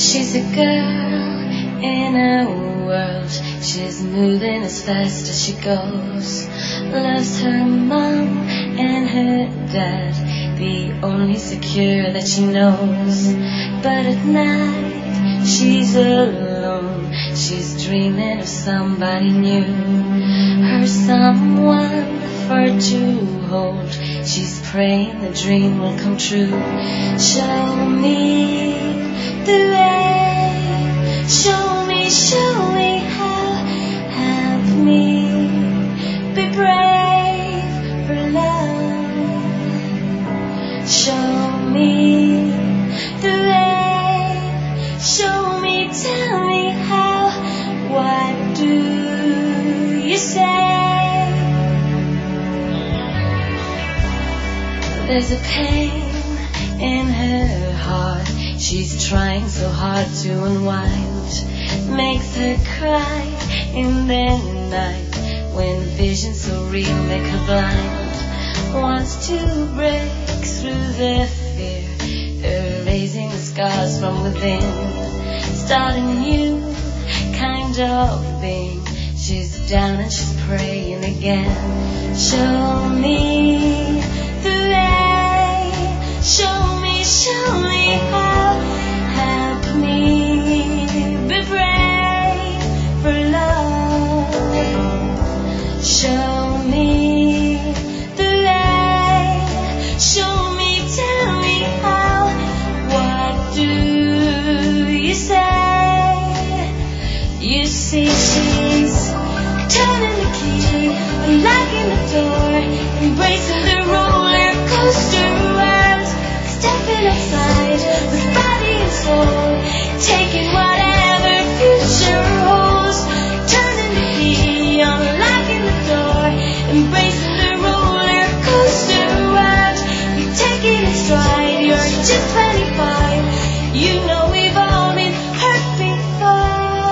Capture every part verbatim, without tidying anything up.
She's a girl in a world. She's moving as fast as she goes. Loves her mom and her dad, the only secure that she knows. But at night she's alone. She's dreaming of somebody new, her someone for to hold. She's praying the dream will come true. Show me the way. Show me, show me how. Help me be brave for love. Show me the way. Show me, tell me how. What do you say? There's a pain in her heart. She's trying so hard to unwind. Makes her cry in the night when visions so real make her blind. Wants to break through the fear, erasing the scars from within. Start a new kind of being. She's down and she's praying again. Show me the way. Show me, show me how. Help me be brave for love. Show me the way. Show me, tell me how. What do you say? You see she's turning the key, unlocking the door, embracing the roller coaster world, stepping outside with body and soul, taking whatever future holds, turning the key, unlocking the door, embracing the roller coaster world. You're taking it stride, you're just twenty-five. You know we've all been hurt before.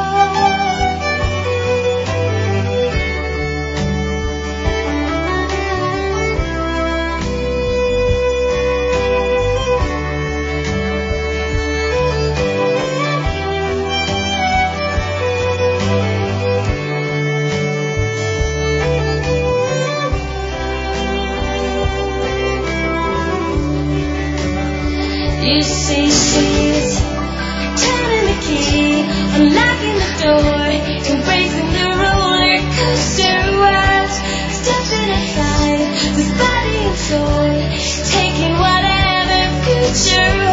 You see she's turning the key, unlocking the door, embracing the roller coaster world, stepping outside with body and soul, taking whatever future